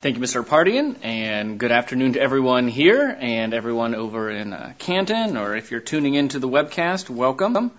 Thank you, Mr. Pardian, and good afternoon to everyone here and everyone over in Canton, or if you're tuning into the webcast, welcome. I'm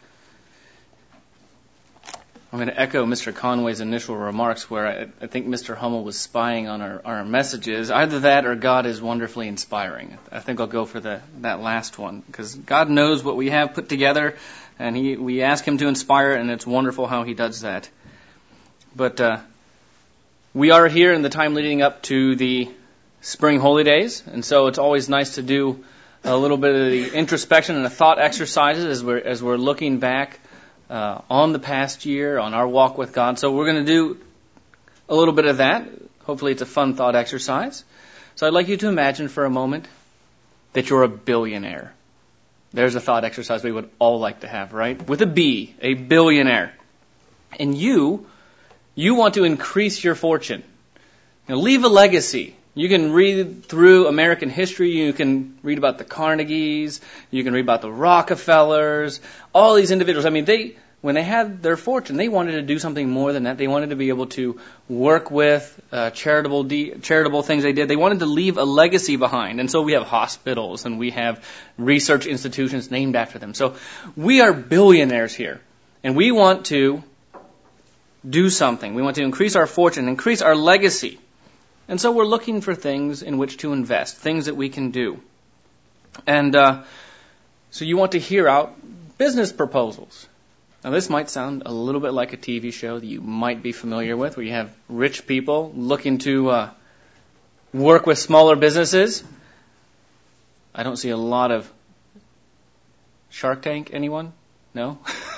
going to echo Mr. Conway's initial remarks where I think Mr. Hummel was spying on our messages. Either that or God is wonderfully inspiring. I think I'll go for that last one, because God knows what we have put together, and we ask Him to inspire, and it's wonderful how He does that. But we are here in the time leading up to the spring holy days, and so it's always nice to do a little bit of the introspection and the thought exercises as we're looking back on the past year, on our walk with God. So we're going to do a little bit of that. Hopefully it's a fun thought exercise. So I'd like you to imagine for a moment that you're a billionaire. There's a thought exercise we would all like to have, right? With a B, a billionaire. And you want to increase your fortune. Leave a legacy. You can read through American history. You can read about the Carnegies. You can read about the Rockefellers. All these individuals. I mean, when they had their fortune, they wanted to do something more than that. They wanted to be able to work with charitable things they did. They wanted to leave a legacy behind. And so we have hospitals and we have research institutions named after them. So we are billionaires here. And we want to do something. We want to increase our fortune, increase our legacy. And so we're looking for things in which to invest, things that we can do. And so you want to hear out business proposals. Now this might sound a little bit like a TV show that you might be familiar with, where you have rich people looking to work with smaller businesses. I don't see a lot of Shark Tank. Anyone? No?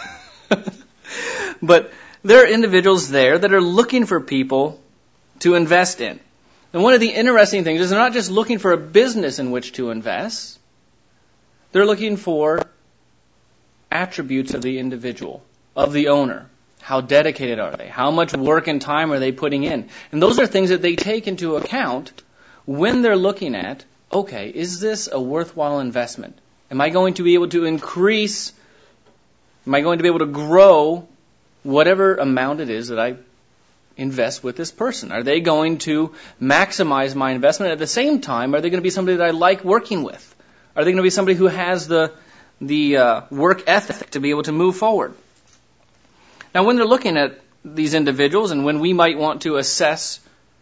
But there are individuals there that are looking for people to invest in. And one of the interesting things is they're not just looking for a business in which to invest. They're looking for attributes of the individual, of the owner. How dedicated are they? How much work and time are they putting in? And those are things that they take into account when they're looking at, okay, is this a worthwhile investment? Am I going to be able to increase? Am I going to be able to grow whatever amount it is that I invest with this person? Are they going to maximize my investment? At the same time, are they going to be somebody that I like working with? Are they going to be somebody who has the work ethic to be able to move forward? Now, when they're looking at these individuals and when we might want to assess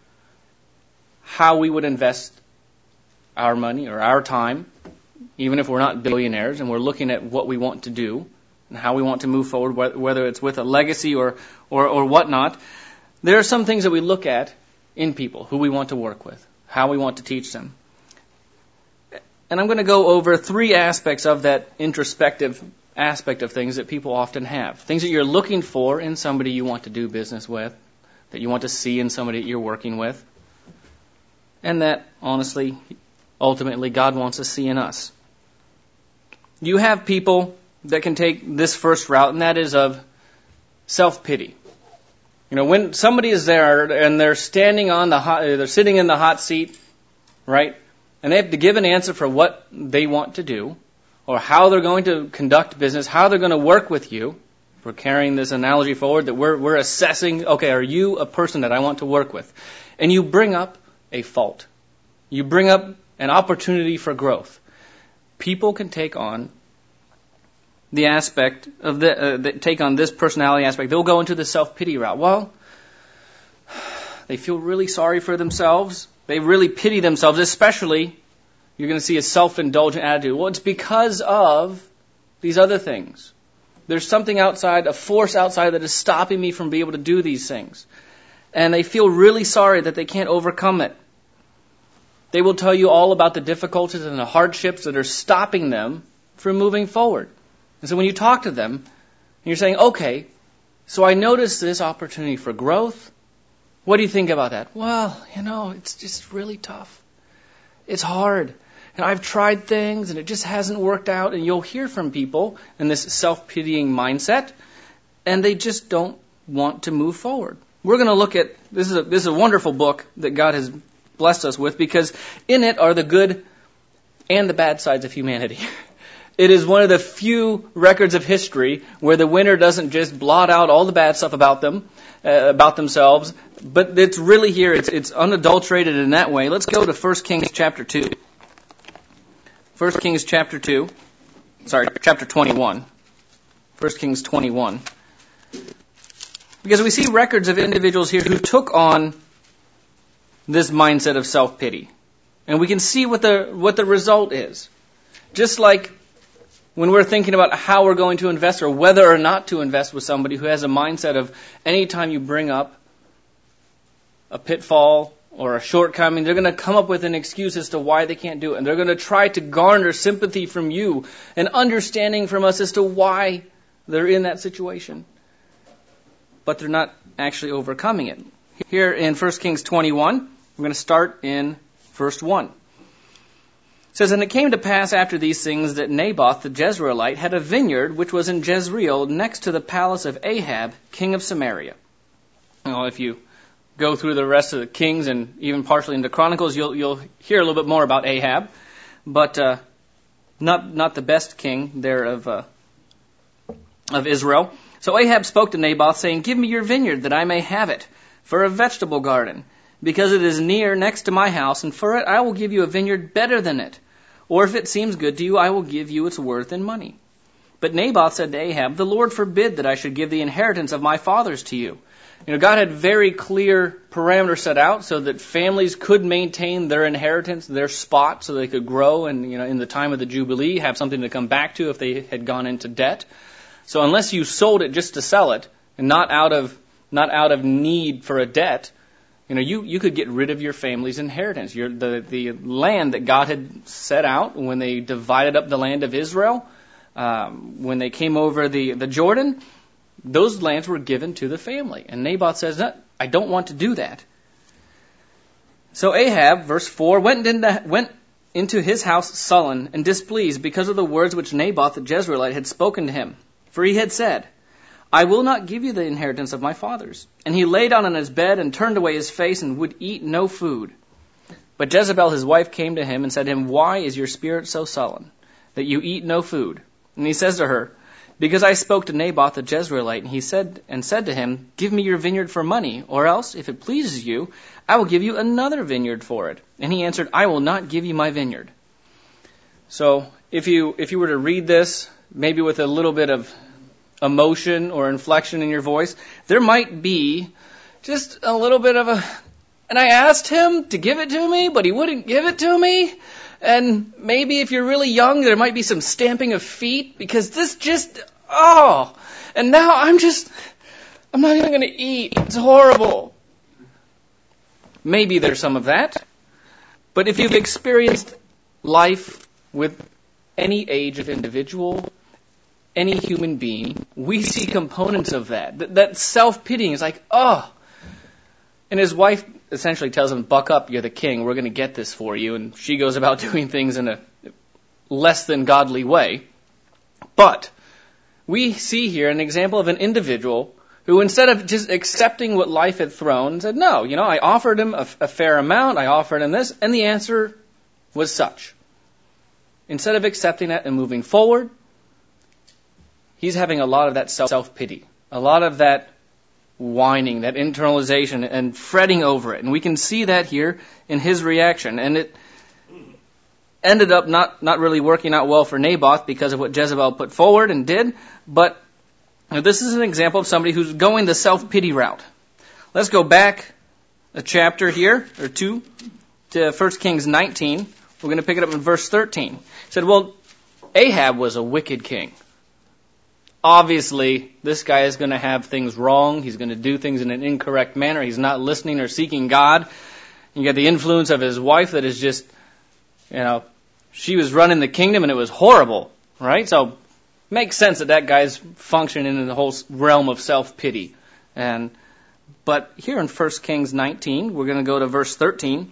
how we would invest our money or our time, even if we're not billionaires and we're looking at what we want to do, and how we want to move forward, whether it's with a legacy or whatnot, there are some things that we look at in people who we want to work with, how we want to teach them. And I'm going to go over 3 aspects of that introspective aspect of things that people often have. Things that you're looking for in somebody you want to do business with, that you want to see in somebody that you're working with, and that, honestly, ultimately, God wants to see in us. You have people that can take this first route, and that is of self-pity. When somebody is there and they're standing they're sitting in the hot seat, right? And they have to give an answer for what they want to do, or how they're going to conduct business, how they're going to work with you. We're carrying this analogy forward that we're assessing, okay, are you a person that I want to work with? And you bring up a fault. You bring up an opportunity for growth. People can take on the aspect of take on this personality aspect. They'll go into the self-pity route. Well, they feel really sorry for themselves. They really pity themselves, especially you're going to see a self-indulgent attitude. Well, it's because of these other things. There's something outside, a force outside that is stopping me from being able to do these things. And they feel really sorry that they can't overcome it. They will tell you all about the difficulties and the hardships that are stopping them from moving forward. And so when you talk to them, you're saying, okay, so I noticed this opportunity for growth. What do you think about that? Well, it's just really tough. It's hard. And I've tried things and it just hasn't worked out. And you'll hear from people in this self-pitying mindset, and they just don't want to move forward. We're going to look at, this is a wonderful book that God has blessed us with, because in it are the good and the bad sides of humanity. It is one of the few records of history where the winner doesn't just blot out all the bad stuff about them about themselves. But it's really here, it's unadulterated in that way. Let's go to 1 Kings chapter 2. 1 Kings chapter 2. Sorry, chapter 21. 1 Kings 21. Because we see records of individuals here who took on this mindset of self-pity. And we can see what the result is. Just like when we're thinking about how we're going to invest or whether or not to invest with somebody who has a mindset of anytime you bring up a pitfall or a shortcoming, they're going to come up with an excuse as to why they can't do it. And they're going to try to garner sympathy from you and understanding from us as to why they're in that situation. But they're not actually overcoming it. Here in 1 Kings 21, we're going to start in verse 1. It says, "And it came to pass after these things that Naboth the Jezreelite had a vineyard which was in Jezreel next to the palace of Ahab, king of Samaria." Well, if you go through the rest of the Kings and even partially into Chronicles, you'll hear a little bit more about Ahab, but not the best king there of Israel. So Ahab spoke to Naboth, saying, "Give me your vineyard, that I may have it, for a vegetable garden, because it is near next to my house, and for it I will give you a vineyard better than it. Or if it seems good to you, I will give you its worth in money." But Naboth said to Ahab, "The Lord forbid that I should give the inheritance of my fathers to you." God had very clear parameters set out so that families could maintain their inheritance, their spot, so they could grow and, in the time of the Jubilee, have something to come back to if they had gone into debt. So unless you sold it just to sell it, and not out of need for a debt, you could get rid of your family's inheritance. The land that God had set out when they divided up the land of Israel, when they came over the Jordan, those lands were given to the family. And Naboth says, "No, I don't want to do that." So Ahab, verse 4, went into his house sullen and displeased because of the words which Naboth the Jezreelite had spoken to him. For he had said, "I will not give you the inheritance of my fathers." And he lay down on his bed and turned away his face and would eat no food. But Jezebel his wife came to him and said to him, "Why is your spirit so sullen, that you eat no food?" And he says to her, "Because I spoke to Naboth the Jezreelite, and he said to him, 'Give me your vineyard for money, or else, if it pleases you, I will give you another vineyard for it.' And he answered, 'I will not give you my vineyard.'" So if you were to read this, maybe with a little bit of emotion or inflection in your voice, there might be just a little bit of and I asked him to give it to me, but he wouldn't give it to me. And maybe if you're really young, there might be some stamping of feet, because this and now I'm not even going to eat. It's horrible. Maybe there's some of that. But if you've experienced life with any age of individual, any human being, we see components of that. That self-pitying is like, And his wife essentially tells him, "Buck up, you're the king, we're going to get this for you." And she goes about doing things in a less than godly way. But we see here an example of an individual who, instead of just accepting what life had thrown, said, "No, I offered him a fair amount, I offered him this," and the answer was such. Instead of accepting that and moving forward, he's having a lot of that self-pity, a lot of that whining, that internalization, and fretting over it. And we can see that here in his reaction. And it ended up not really working out well for Naboth because of what Jezebel put forward and did. But this is an example of somebody who's going the self-pity route. Let's go back a chapter here, or two, to 1 Kings 19. We're going to pick it up in verse 13. It said, "Well, Ahab was a wicked king. Obviously, this guy is going to have things wrong. He's going to do things in an incorrect manner. He's not listening or seeking God. You got the influence of his wife that is just, she was running the kingdom and it was horrible, right? So, makes sense that guy's functioning in the whole realm of self-pity. But here in 1 Kings 19, we're going to go to verse 13.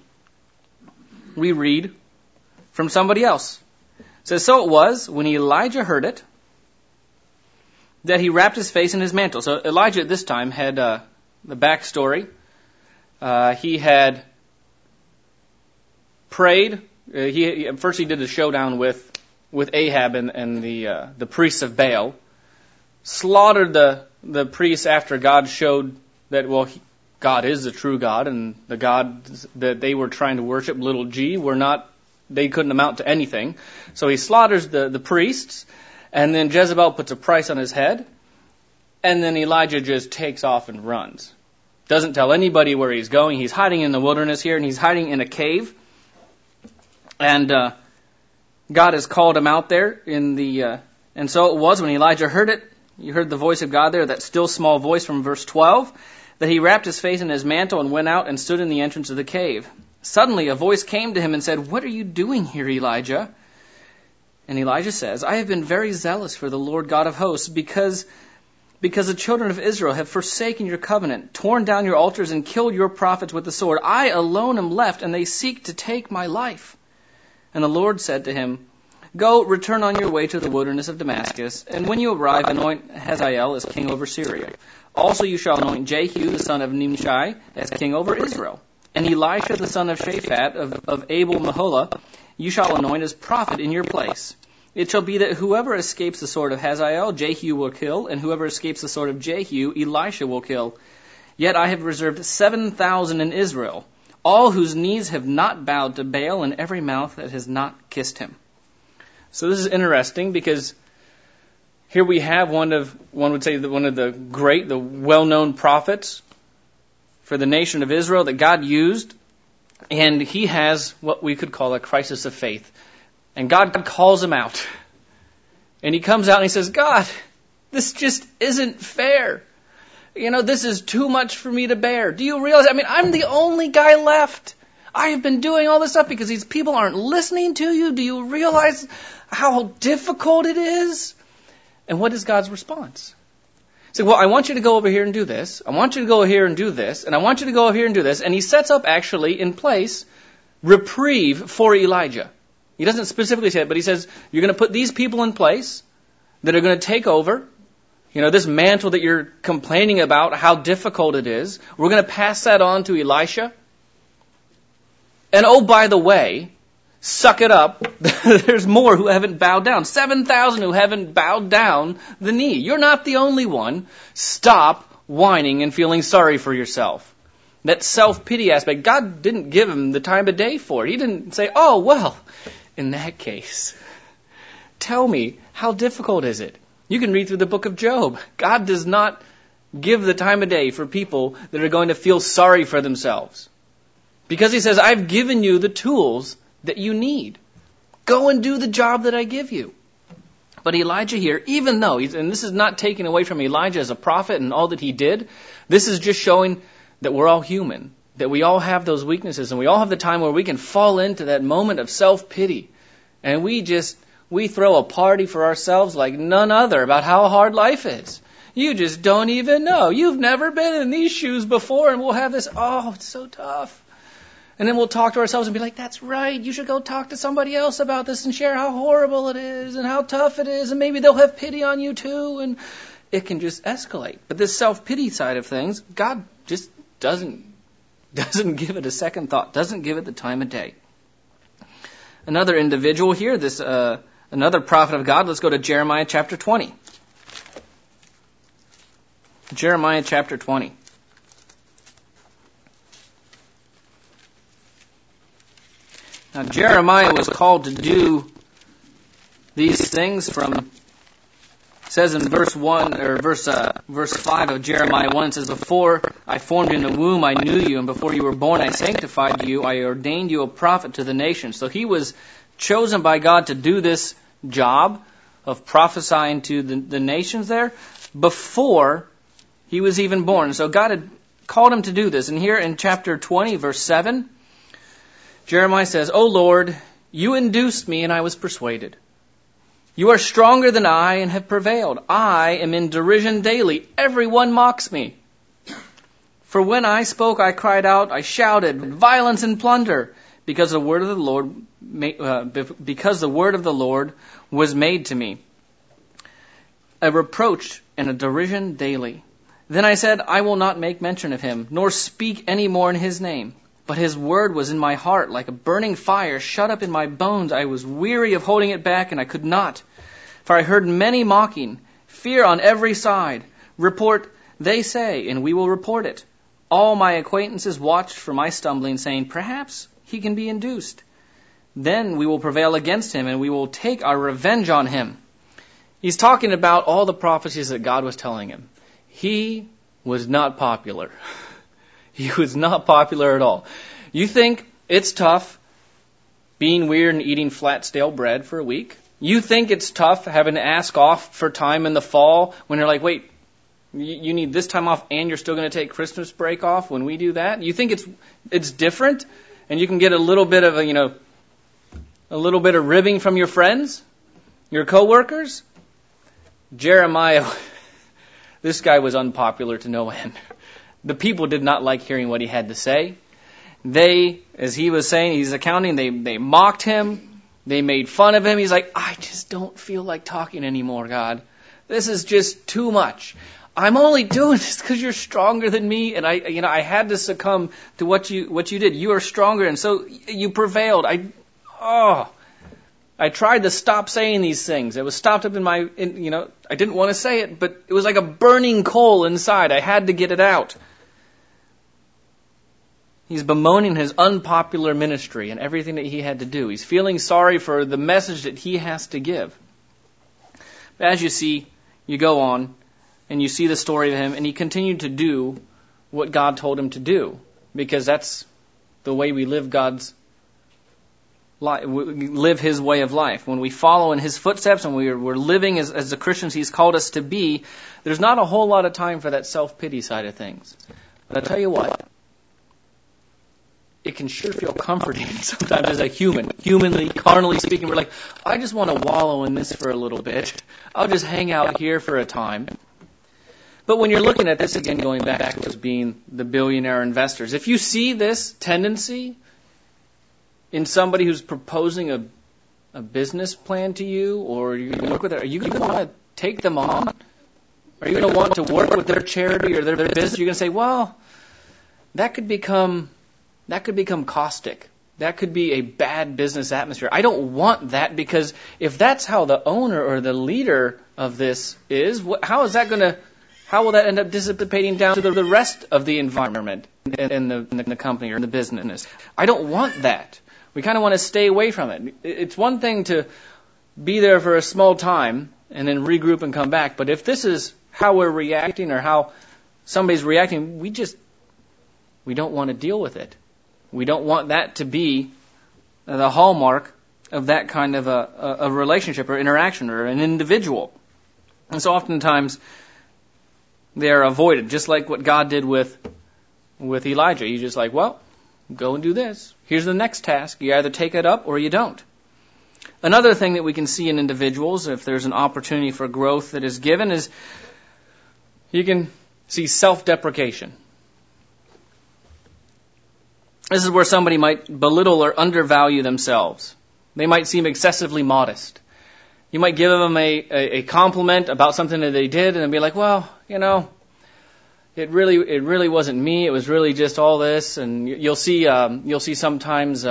We read from somebody else. It says, "So it was, when Elijah heard it, that he wrapped his face in his mantle." So Elijah at this time had the backstory. He had prayed. First he did a showdown with Ahab and the priests of Baal. Slaughtered the priests after God showed that, well, God is the true God, and the God that they were trying to worship, little g, they couldn't amount to anything. So he slaughters the priests, and then Jezebel puts a price on his head, and then Elijah just takes off and runs. Doesn't tell anybody where he's going. He's hiding in the wilderness here, and he's hiding in a cave. And God has called him out there and so it was when Elijah heard it. You heard the voice of God there, that still small voice from verse 12, that he wrapped his face in his mantle and went out and stood in the entrance of the cave. Suddenly a voice came to him and said, "What are you doing here, Elijah?" And Elijah says, "I have been very zealous for the Lord God of hosts, because the children of Israel have forsaken your covenant, torn down your altars, and killed your prophets with the sword. I alone am left, and they seek to take my life." And the Lord said to him, "Go, return on your way to the wilderness of Damascus, and when you arrive, anoint Hazael as king over Syria. Also you shall anoint Jehu, the son of Nimshi, as king over Israel. And Elisha, the son of Shaphat, of Abel-Meholah, you shall anoint as prophet in your place. It shall be that whoever escapes the sword of Hazael, Jehu will kill, and whoever escapes the sword of Jehu, Elisha will kill. Yet I have reserved 7,000 in Israel, all whose knees have not bowed to Baal, and every mouth that has not kissed him." So this is interesting, because here we have one of the well-known prophets for the nation of Israel that God used, and he has what we could call a crisis of faith. And God calls him out. And he comes out and he says, "God, this just isn't fair. This is too much for me to bear. Do you realize, I'm the only guy left. I have been doing all this stuff because these people aren't listening to you. Do you realize how difficult it is?" And what is God's response? He said, "Well, I want you to go over here and do this. I want you to go here and do this. And I want you to go over here and do this." And he sets up actually in place reprieve for Elijah. He doesn't specifically say it, but he says, you're going to put these people in place that are going to take over. This mantle that you're complaining about, how difficult it is. We're going to pass that on to Elisha. And oh, by the way, suck it up. There's more who haven't bowed down. 7,000 who haven't bowed down the knee. You're not the only one. Stop whining and feeling sorry for yourself. That self-pity aspect, God didn't give him the time of day for it. He didn't say, "Oh, well, in that case, tell me, how difficult is it?" You can read through the book of Job. God does not give the time of day for people that are going to feel sorry for themselves. Because he says, "I've given you the tools that you need. Go and do the job that I give you." But Elijah here, even though, and this is not taking away from Elijah as a prophet and all that he did, this is just showing that we're all human, that we all have those weaknesses, and we all have the time where we can fall into that moment of self-pity. And we throw a party for ourselves like none other about how hard life is. You just don't even know. You've never been in these shoes before, and we'll have this, "Oh, it's so tough." And then we'll talk to ourselves and be like, "That's right, you should go talk to somebody else about this and share how horrible it is and how tough it is, and maybe they'll have pity on you too." And it can just escalate. But this self-pity side of things, God just doesn't give it a second thought, doesn't give it the time of day. Another individual here, another prophet of God. Let's go to Jeremiah chapter 20. Jeremiah chapter 20. Now Jeremiah was called to do these things it says in verse 5 of Jeremiah 1, it says, "Before I formed you in the womb, I knew you, and before you were born, I sanctified you. I ordained you a prophet to the nations." So he was chosen by God to do this job of prophesying to the nations there before he was even born. So God had called him to do this. And here in chapter 20, verse 7, Jeremiah says, "O Lord, you induced me, and I was persuaded. You are stronger than I and have prevailed. I am in derision daily. Everyone mocks me. For when I spoke, I cried out, I shouted, violence and plunder, because the word of the Lord was made to me, a reproach and a derision daily. Then I said, I will not make mention of him, nor speak any more in his name. But his word was in my heart like a burning fire shut up in my bones. I was weary of holding it back, and I could not. For I heard many mocking, fear on every side, report They say, and we will report it. All my acquaintances watched for my stumbling, saying, perhaps he can be induced. Then we will prevail against him, and we will take our revenge on him. He's talking about all the prophecies that God was telling him. He was not popular. He was not popular at all. You think it's tough being weird and eating flat, stale bread for a week? You think it's tough having to ask off for time in the fall when you're like, wait, you need this time off and you're still going to take Christmas break off when we do that? You think it's different and you can get a little bit of a little bit of ribbing from your friends, your coworkers? Jeremiah, this guy was unpopular to no end. The people did not like hearing what he had to say. They, as he was saying, he's accounting, they mocked him. They made fun of him. He's like, I just don't feel like talking anymore, God. This is just too much. I'm only doing this because you're stronger than me, and I had to succumb to what you did. You are stronger, and so you prevailed. I tried to stop saying these things. It was stopped up I didn't want to say it, but it was like a burning coal inside. I had to get it out. He's bemoaning his unpopular ministry and everything that he had to do. He's feeling sorry for the message that he has to give. But as you see, you go on and you see the story of him, and he continued to do what God told him to do, because that's the way we live God's life, live His way of life. When we follow in His footsteps and we're living as the Christians He's called us to be, there's not a whole lot of time for that self-pity side of things. But I'll tell you what, it can sure feel comforting sometimes as a humanly, carnally speaking. We're like, I just want to wallow in this for a little bit. I'll just hang out here for a time. But when you're looking at this, again, going back to being the billionaire investors, if you see this tendency in somebody who's proposing a business plan to you, or you work with it, are you going to want to take them on? Are you going to want to work with their charity or their business? You're going to say, well, that could become caustic. That could be a bad business atmosphere. I don't want that, because if that's how the owner or the leader of this is, how will that end up dissipating down to the rest of the environment in the company or in the business? I don't want that. We kind of want to stay away from it. It's one thing to be there for a small time and then regroup and come back, but if this is how we're reacting or how somebody's reacting, we don't want to deal with it. We don't want that to be the hallmark of that kind of a relationship or interaction or an individual. And so oftentimes they are avoided, just like what God did with Elijah. He's just like, well, go and do this. Here's the next task. You either take it up or you don't. Another thing that we can see in individuals, if there's an opportunity for growth that is given, is you can see self-deprecation. This is where somebody might belittle or undervalue themselves. They might seem excessively modest. You might give them a compliment about something that they did, and be like, well, it really wasn't me. It was really just all this. And you'll see sometimes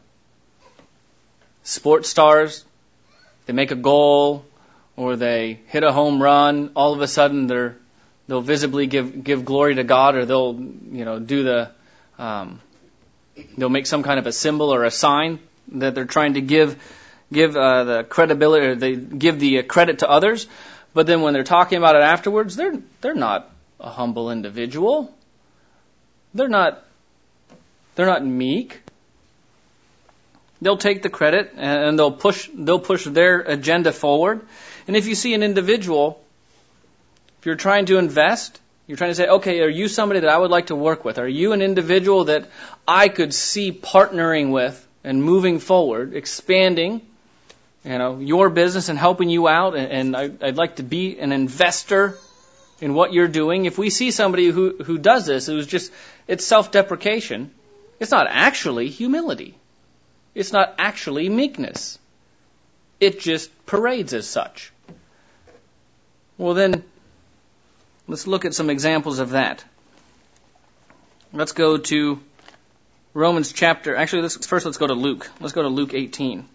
sports stars. They make a goal or they hit a home run. All of a sudden, they'll visibly give glory to God, or they'll do the they'll make some kind of a symbol or a sign that they're trying to give the credibility, or they give the credit to others. But then when they're talking about it afterwards, they're not a humble individual. They're not meek. They'll take the credit and they'll push their agenda forward. And if you see an individual, if you're trying to invest, you're trying to say, okay, are you somebody that I would like to work with? Are you an individual that I could see partnering with and moving forward, expanding, your business and helping you out, and I'd like to be an investor in what you're doing. If we see somebody who does this, it's self-deprecation. It's not actually humility. It's not actually meekness. It just parades as such. Well, then, let's look at some examples of that. Let's go to Romans chapter. Actually, let's go to Luke. Let's go to Luke 18.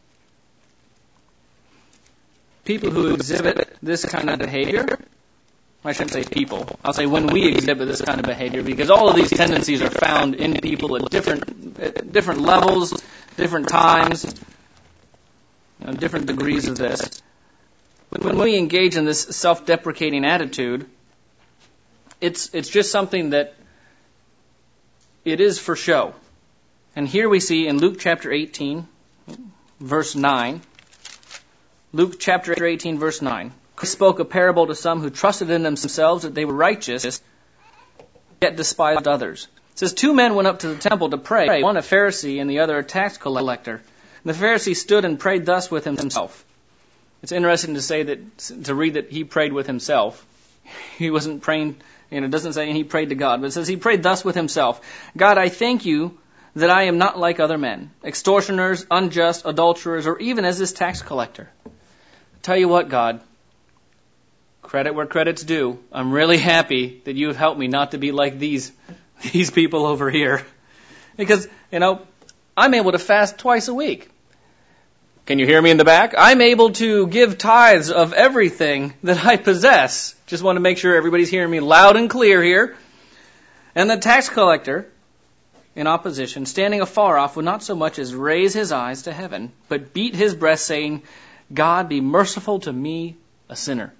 People who exhibit this kind of behavior I shouldn't say people. I'll say when we exhibit this kind of behavior, because all of these tendencies are found in people at different levels, different times, different degrees of this. When we engage in this self-deprecating attitude, it's just something that it is for show. And here we see in Luke chapter 18, verse 9. Luke chapter 18, verse 9. Christ spoke a parable to some who trusted in themselves that they were righteous, yet despised others. It says, 2 men went up to the temple to pray, one a Pharisee and the other a tax collector. And the Pharisee stood and prayed thus with himself. It's interesting to read that he prayed with himself. He wasn't praying, it doesn't say he prayed to God, but it says he prayed thus with himself. God, I thank you that I am not like other men, extortioners, unjust, adulterers, or even as this tax collector. Tell you what, God, credit where credit's due. I'm really happy that you have helped me not to be like these people over here. Because, I'm able to fast twice a week. Can you hear me in the back? I'm able to give tithes of everything that I possess. Just want to make sure everybody's hearing me loud and clear here. And the tax collector, in opposition, standing afar off, would not so much as raise his eyes to heaven, but beat his breast, saying, God, be merciful to me, a sinner.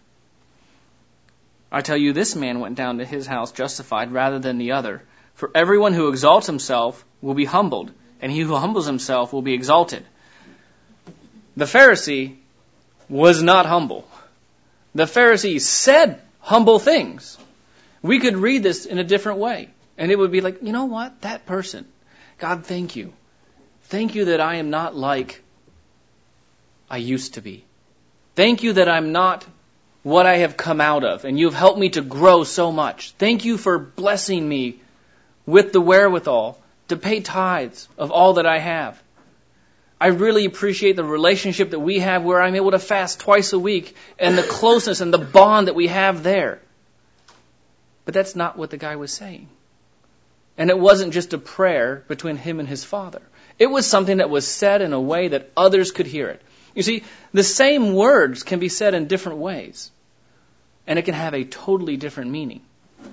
I tell you, this man went down to his house justified rather than the other. For everyone who exalts himself will be humbled, and he who humbles himself will be exalted. The Pharisee was not humble. The Pharisee said humble things. We could read this in a different way, and it would be like, you know what? That person, God, thank you. Thank you that I am not like I used to be. Thank you that I'm not what I have come out of, and you've helped me to grow so much. Thank you for blessing me with the wherewithal to pay tithes of all that I have. I really appreciate the relationship that we have where I'm able to fast twice a week and the closeness and the bond that we have there. But that's not what the guy was saying. And it wasn't just a prayer between him and his Father. It was something that was said in a way that others could hear it. You see, the same words can be said in different ways, and it can have a totally different meaning.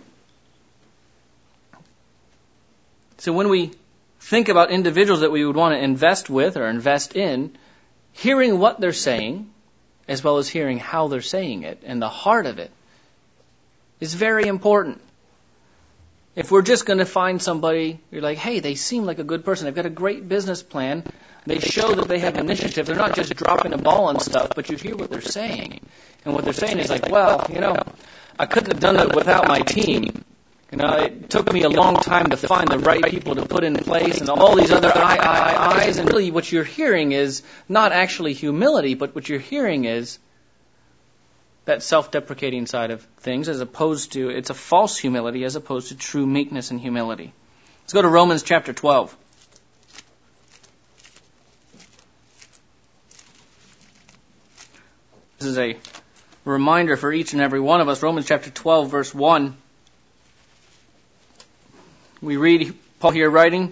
So when we think about individuals that we would want to invest with or invest in, hearing what they're saying, as well as hearing how they're saying it, and the heart of it, is very important. If we're just going to find somebody, you're like, hey, they seem like a good person. They've got a great business plan. They show that they have initiative. They're not just dropping a ball and stuff, but you hear what they're saying. And what they're saying is like, well, I couldn't have done it without my team. It took me a long time to find the right people to put in place and all these other I's. And really what you're hearing is not actually humility, but what you're hearing is that self-deprecating side of things, as opposed to, it's a false humility as opposed to true meekness and humility. Let's go to Romans chapter 12. This is a reminder for each and every one of us. Romans chapter 12, verse 1. We read Paul here writing,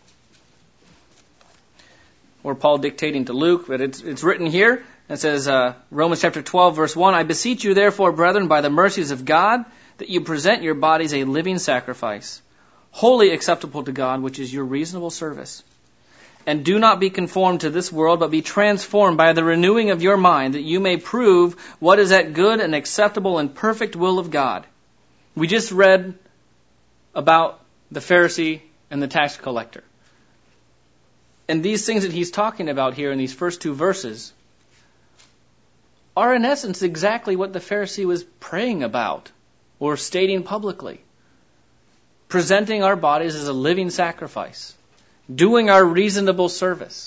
or Paul dictating to Luke, but it's written here. It says, Romans chapter 12, verse 1, I beseech you therefore, brethren, by the mercies of God, that you present your bodies a living sacrifice, wholly acceptable to God, which is your reasonable service. And do not be conformed to this world, but be transformed by the renewing of your mind, that you may prove what is that good and acceptable and perfect will of God. We just read about the Pharisee and the tax collector. And these things that he's talking about here in these first two verses are in essence exactly what the Pharisee was praying about or stating publicly. Presenting our bodies as a living sacrifice. Doing our reasonable service.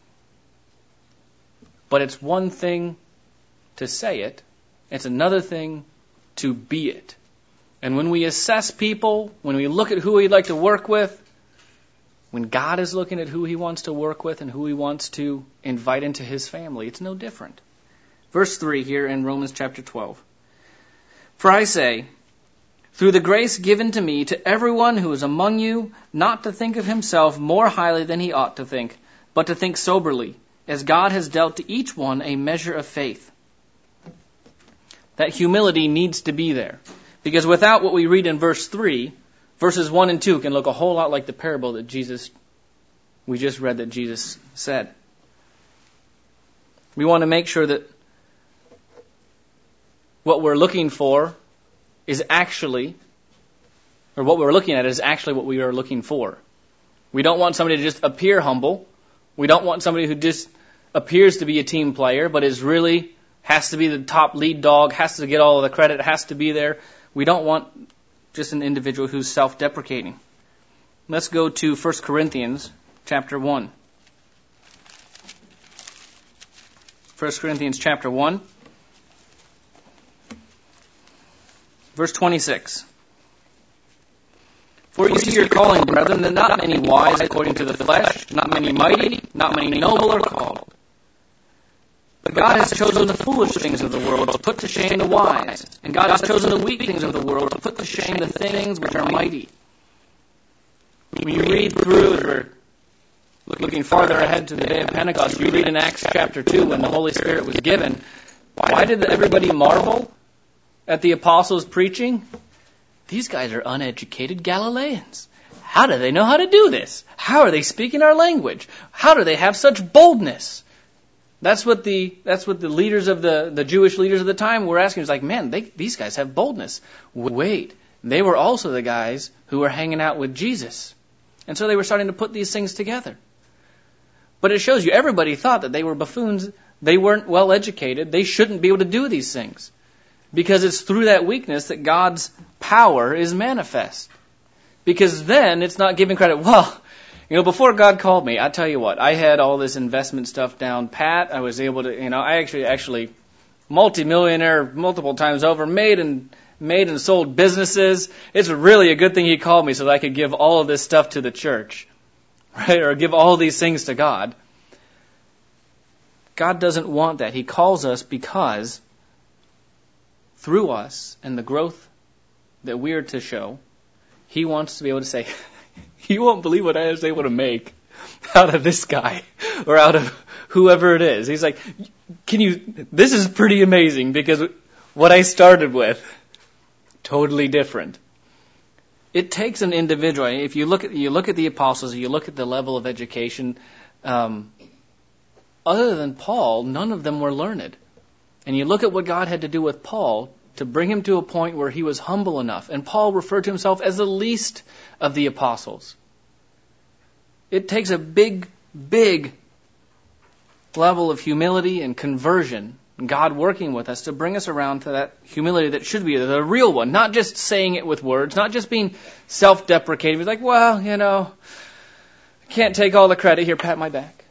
But it's one thing to say it. It's another thing to be it. And when we assess people, when we look at who we'd like to work with, when God is looking at who He wants to work with and who He wants to invite into His family, it's no different. Verse 3 here in Romans chapter 12. For I say, through the grace given to me, to everyone who is among you, not to think of himself more highly than he ought to think, but to think soberly, as God has dealt to each one a measure of faith. That humility needs to be there. Because without what we read in verse 3, verses 1 and 2 can look a whole lot like the parable that we just read that Jesus said. We want to make sure that what we're looking for is actually, or what we're looking at is actually what we are looking for. We don't want somebody to just appear humble. We don't want somebody who just appears to be a team player, but is really has to be the top lead dog, has to get all of the credit, has to be there. We don't want just an individual who's self-deprecating. Let's go to 1 Corinthians chapter 1. 1 Corinthians chapter 1, verse 26. For you see your calling, brethren, that not many wise according to the flesh, not many mighty, not many noble are called. But God has chosen the foolish things of the world to put to shame the wise. And God has chosen the weak things of the world to put to shame the things which are mighty. When you read through, as we're looking farther ahead to the day of Pentecost, you read in Acts chapter 2 when the Holy Spirit was given. Why did everybody marvel at the apostles preaching? These guys are uneducated Galileans. How do they know how to do this? How are they speaking our language? How do they have such boldness? That's what the leaders of the Jewish leaders of the time were asking. It's like, man, these guys have boldness. Wait, they were also the guys who were hanging out with Jesus. And so they were starting to put these things together. But it shows you, everybody thought that they were buffoons. They weren't well educated. They shouldn't be able to do these things. Because it's through that weakness that God's power is manifest. Because then it's not giving credit. Well, before God called me, I tell you what, I had all this investment stuff down pat. I was able to, I actually multimillionaire multiple times over, made and sold businesses. It's really a good thing He called me so that I could give all of this stuff to the church, right? Or give all these things to God. God doesn't want that. He calls us because through us and the growth that we are to show, He wants to be able to say, you won't believe what I was able to make out of this guy or out of whoever it is. He's like, this is pretty amazing because what I started with, totally different. It takes an individual. If you look at the apostles, you look at the level of education, other than Paul, none of them were learned. And you look at what God had to do with Paul to bring him to a point where he was humble enough. And Paul referred to himself as the least of the apostles. It takes a big, big level of humility and conversion, God working with us to bring us around to that humility that should be the real one, not just saying it with words, not just being self-deprecating. It's like, well, I can't take all the credit. Here, pat my back.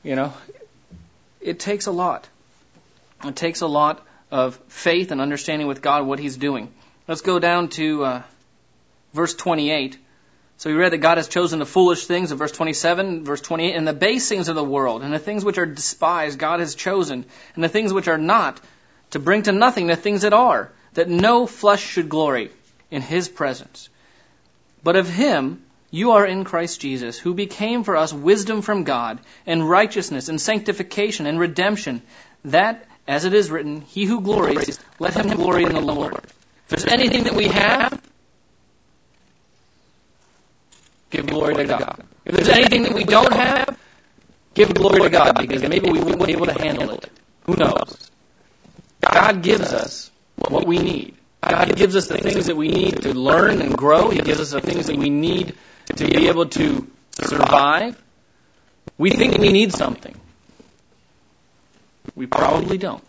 It takes a lot. It takes a lot of faith and understanding with God what He's doing. Let's go down to verse 28. So we read that God has chosen the foolish things in verse 27, verse 28, and the base things of the world, and the things which are despised God has chosen, and the things which are not, to bring to nothing the things that are, that no flesh should glory in His presence. But of Him you are in Christ Jesus, who became for us wisdom from God, and righteousness, and sanctification, and redemption, that, as it is written, he who glories, let him glory in the Lord. If there's anything that we have, give glory to God. If there's anything that we don't have, give glory to God, because maybe we wouldn't be able to handle it. Who knows? God gives us what we need. God gives us the things that we need to learn and grow. He gives us the things that we need to be able to survive. We think we need something. We probably don't.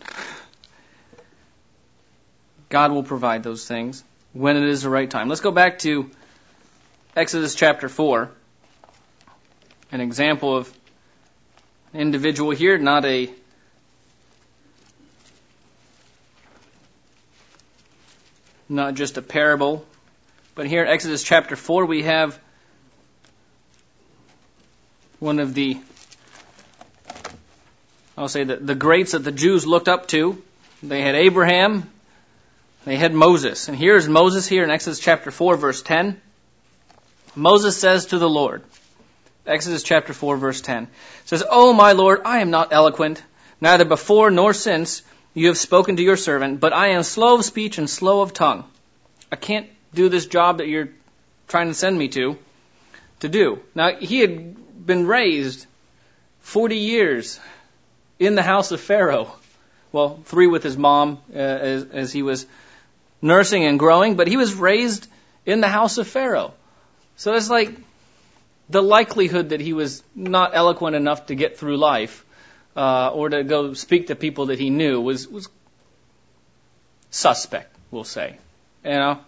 God will provide those things when it is the right time. Let's go back to Exodus chapter 4. An example of an individual here, not just a parable. But here in Exodus chapter 4 we have one of the greats that the Jews looked up to. They had Abraham, they had Moses. And here's Moses here in Exodus chapter 4, verse 10. Moses says to the Lord, Exodus chapter 4, verse 10, says, "O my Lord, I am not eloquent, neither before nor since, you have spoken to your servant, but I am slow of speech and slow of tongue. I can't do this job that you're trying to send me to do. Now, he had been raised 40 years in the house of Pharaoh. Well, 3 with his mom as he was nursing and growing, but he was raised in the house of Pharaoh. So it's like the likelihood that he was not eloquent enough to get through life or to go speak to people that he knew was suspect, we'll say. You know?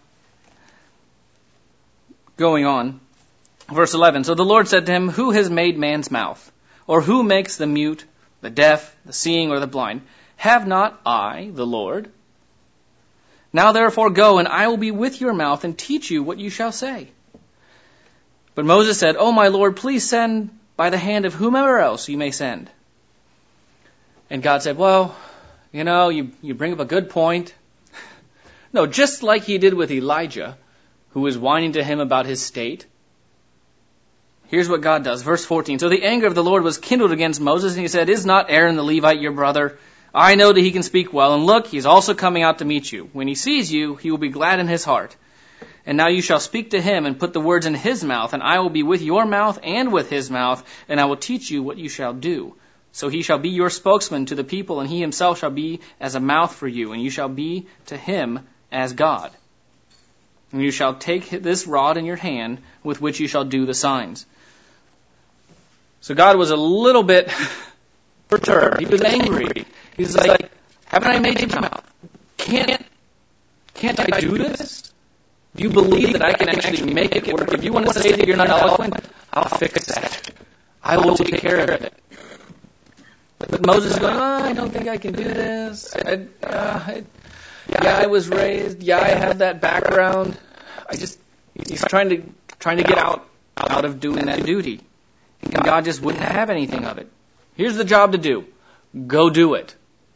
Going on. Verse 11, so the Lord said to him, who has made man's mouth? Or who makes the mute, the deaf, the seeing, or the blind? Have not I, the Lord? Now therefore go, and I will be with your mouth and teach you what you shall say. But Moses said, oh my Lord, please send by the hand of whomever else you may send. And God said, well, you know, you bring up a good point. No, just like he did with Elijah, who was whining to him about his state. Here's what God does. Verse 14. So the anger of the Lord was kindled against Moses, and he said, is not Aaron the Levite your brother? I know that he can speak well, and look, he is also coming out to meet you. When he sees you, he will be glad in his heart. And now you shall speak to him and put the words in his mouth, and I will be with your mouth and with his mouth, and I will teach you what you shall do. So he shall be your spokesman to the people, and he himself shall be as a mouth for you, and you shall be to him as God. And you shall take this rod in your hand with which you shall do the signs. So God was a little bit perturbed. He was angry. He was like, haven't I made your mouth? Can't I do this? Do you believe that I can actually make it work? If you want to say that you're not eloquent, I'll fix that. I will take care of it. But Moses is going, I don't think I can do this. I was raised. I have that background. He's trying to get out of doing that duty. And God just wouldn't have anything of it. Here's the job to do. Go do it.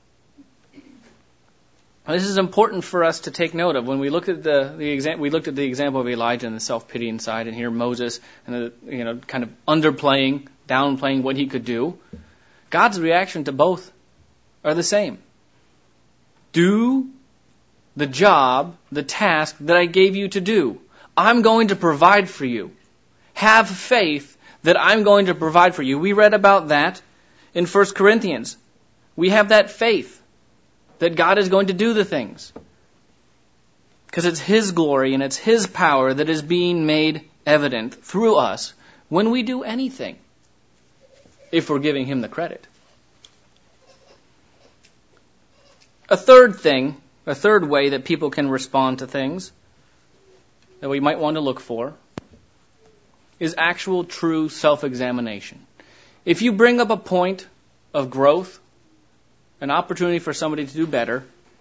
Now, this is important for us to take note of. When we looked at the example of Elijah and the self-pitying side, and here Moses and kind of underplaying, downplaying what he could do. God's reaction to both are the same. Do the job, the task that I gave you to do. I'm going to provide for you. Have faith that I'm going to provide for you. We read about that in 1 Corinthians. We have that faith that God is going to do the things. Because it's His glory and it's His power that is being made evident through us when we do anything, if we're giving Him the credit. A third way that people can respond to things that we might want to look for is actual true self-examination. If you bring up a point of growth, an opportunity for somebody to do better,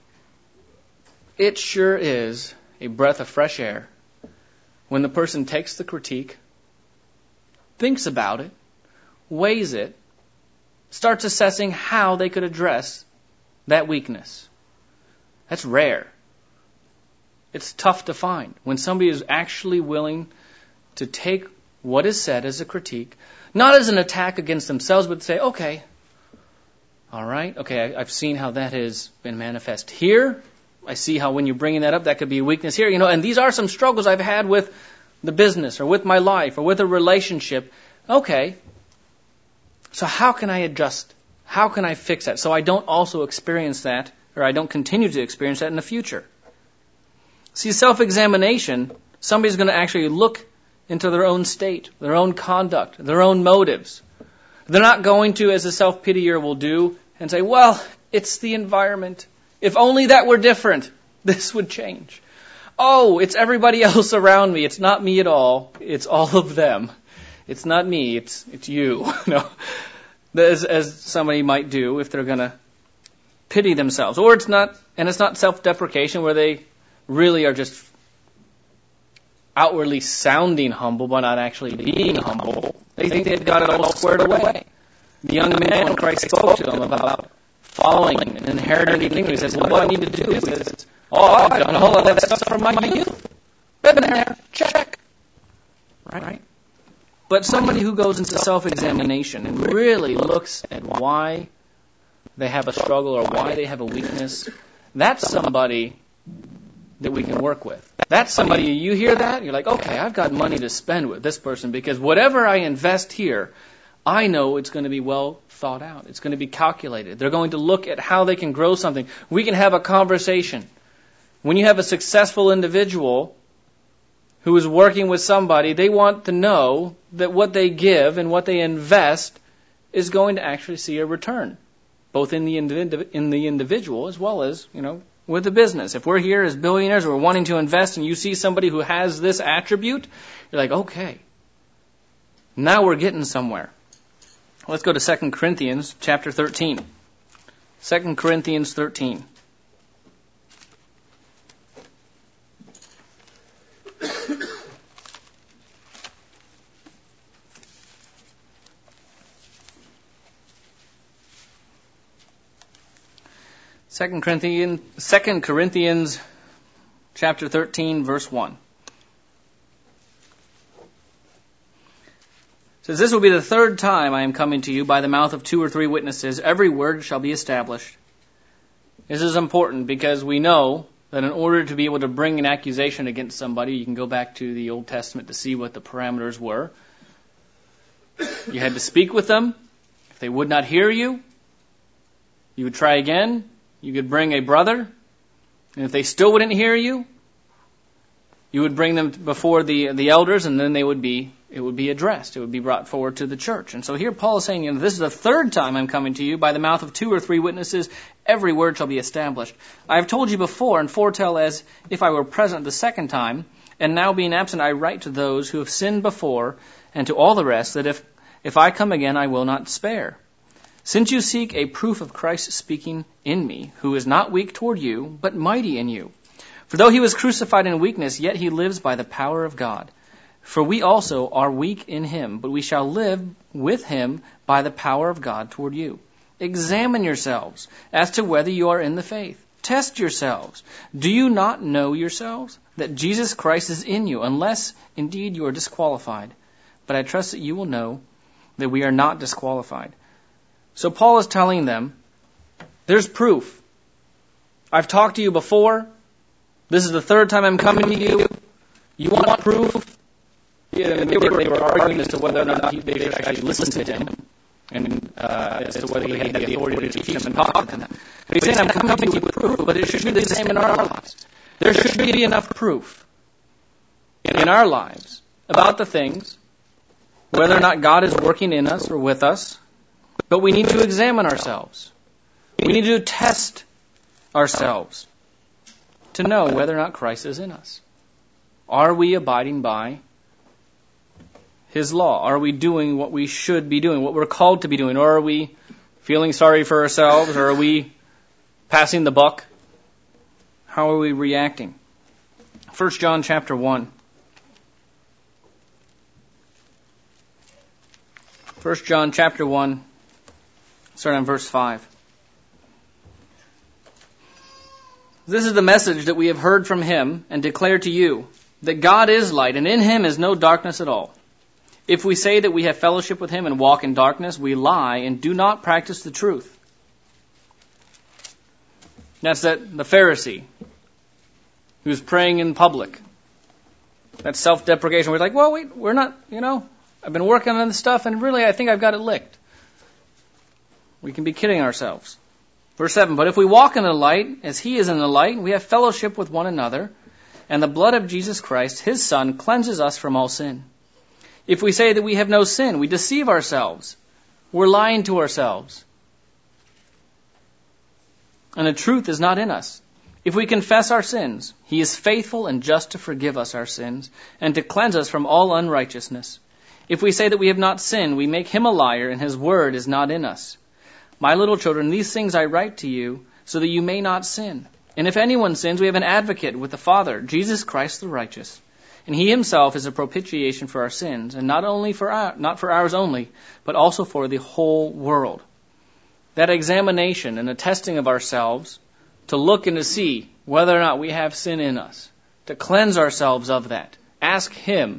it sure is a breath of fresh air when the person takes the critique, thinks about it, weighs it, starts assessing how they could address that weakness. That's rare. It's tough to find when somebody is actually willing to take what is said as a critique, not as an attack against themselves, but to say, okay, all right, okay, I've seen how that has been manifest here. I see how when you're bringing that up, that could be a weakness here. And these are some struggles I've had with the business or with my life or with a relationship. Okay, so how can I adjust? How can I fix that so I don't also experience that, or I don't continue to experience that in the future? See, self-examination, somebody's going to actually look into their own state, their own conduct, their own motives. They're not going to, as a self-pityer will do, and say, well, it's the environment. If only that were different, this would change. Oh, it's everybody else around me. It's not me at all. It's all of them. It's not me. It's you. No, as somebody might do if they're going to pity themselves. Or it's not self-deprecation where they really are just outwardly sounding humble, but not actually being humble. They think they've got it all squared away. The young man, when Christ spoke to them about following and inheriting the kingdom, he says, well, what do I need to do? He says, I've done all of that stuff from my youth. Been there, check. Right? But somebody who goes into self-examination and really looks at why they have a struggle or why they have a weakness, that's somebody that we can work with. That's somebody, you hear that, you're like, okay, I've got money to spend with this person because whatever I invest here, I know it's going to be well thought out. It's going to be calculated. They're going to look at how they can grow something. We can have a conversation. When you have a successful individual who is working with somebody, they want to know that what they give and what they invest is going to actually see a return, both in the individual as well as, with the business. If we're here as billionaires, we're wanting to invest, and you see somebody who has this attribute, you're like, okay, now we're getting somewhere. Let's go to 2 Corinthians chapter 13. 2 Corinthians 13. Second Corinthians chapter 13, verse 1. It says, "This will be the third time I am coming to you by the mouth of 2 or 3 witnesses. Every word shall be established." This is important because we know that in order to be able to bring an accusation against somebody, you can go back to the Old Testament to see what the parameters were. You had to speak with them. If they would not hear you, you would try again. You could bring a brother, and if they still wouldn't hear you, you would bring them before the elders, and then it would be addressed. It would be brought forward to the church. And so here Paul is saying, this is the third time I'm coming to you. By the mouth of 2 or 3 witnesses, every word shall be established. I have told you before, and foretell as if I were present the second time, and now being absent I write to those who have sinned before, and to all the rest, that if I come again I will not spare. Since you seek a proof of Christ speaking in me, who is not weak toward you, but mighty in you. For though he was crucified in weakness, yet he lives by the power of God. For we also are weak in him, but we shall live with him by the power of God toward you. Examine yourselves as to whether you are in the faith. Test yourselves. Do you not know yourselves that Jesus Christ is in you, unless indeed you are disqualified? But I trust that you will know that we are not disqualified. So Paul is telling them, there's proof. I've talked to you before. This is the third time I'm coming to you. You want proof? Yeah, they were arguing as to whether or not they should actually listen to him, and as to whether he had the authority to teach them and talk to them. But he's saying, I'm coming to you with proof, but it should be the same in our lives. There should be enough proof in our lives about the things, whether or not God is working in us or with us. But we need to examine ourselves. We need to test ourselves to know whether or not Christ is in us. Are we abiding by his law? Are we doing what we should be doing, what we're called to be doing? Or are we feeling sorry for ourselves? Or are we passing the buck? How are we reacting? 1 John chapter 1. 1 John chapter 1. Start on verse 5. This is the message that we have heard from him and declare to you, that God is light, and in him is no darkness at all. If we say that we have fellowship with him and walk in darkness, we lie and do not practice the truth. That's the Pharisee who's praying in public. That self-deprecation. We're like, well, we're not, I've been working on this stuff, and really I think I've got it licked. We can be kidding ourselves. Verse 7, but if we walk in the light, as he is in the light, we have fellowship with one another, and the blood of Jesus Christ, his Son, cleanses us from all sin. If we say that we have no sin, we deceive ourselves. We're lying to ourselves. And the truth is not in us. If we confess our sins, he is faithful and just to forgive us our sins, and to cleanse us from all unrighteousness. If we say that we have not sinned, we make him a liar, and his word is not in us. My little children, these things I write to you, so that you may not sin. And if anyone sins, we have an advocate with the Father, Jesus Christ the righteous. And he himself is a propitiation for our sins, and not for ours only, but also for the whole world. That examination and the testing of ourselves, to look and to see whether or not we have sin in us, to cleanse ourselves of that. Ask him.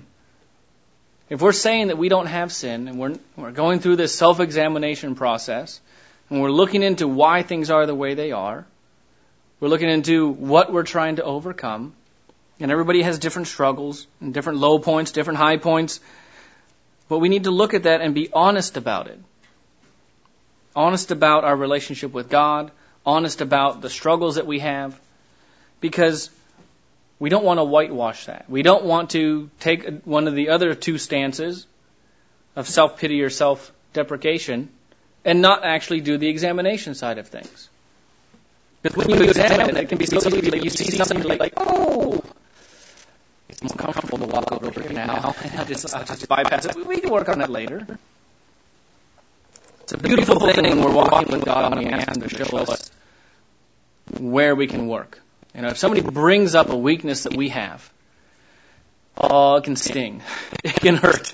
If we're saying that we don't have sin, and we're going through this self-examination process, and we're looking into why things are the way they are, we're looking into what we're trying to overcome, and everybody has different struggles and different low points, different high points, but we need to look at that and be honest about it. Honest about our relationship with God, honest about the struggles that we have, because we don't want to whitewash that. We don't want to take one of the other two stances of self-pity or self-deprecation and not actually do the examination side of things. Because when you examine it can be so easy that you see something like, oh, it's more comfortable to walk over here now, and I'll just bypass it. We can work on that later. It's a beautiful thing when we're walking with God and we ask Him to show us where we can work. You know, if somebody brings up a weakness that we have, oh, it can sting. It can hurt.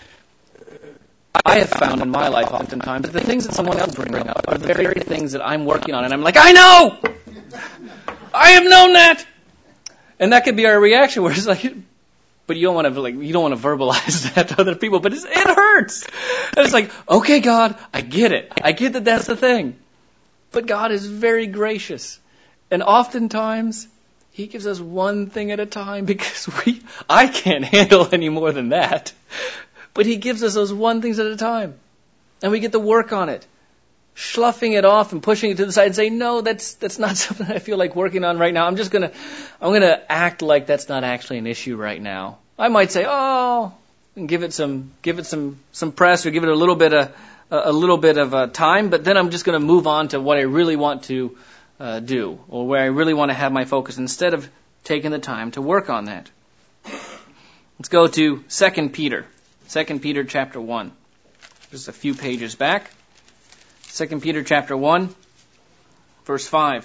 I have found in my life oftentimes that the things that someone else brings up are the very things that I'm working on, and I'm like, I know! I have known that! And that could be our reaction, where it's like, but you don't want to verbalize that to other people, but it hurts. And it's like, okay, God, I get it. I get that that's the thing. But God is very gracious. And oftentimes, He gives us one thing at a time because I can't handle any more than that. But He gives us those one things at a time. And we get to work on it. Sloughing it off and pushing it to the side and saying, no, that's not something I feel like working on right now. I'm gonna act like that's not actually an issue right now. I might say, oh, and give it some press or give it a little bit of time, but then I'm just going to move on to what I really want to do, or where I really want to have my focus, instead of taking the time to work on that. Let's go to 2 Peter. 2 Peter chapter 1. Just a few pages back. 2 Peter chapter 1, verse 5.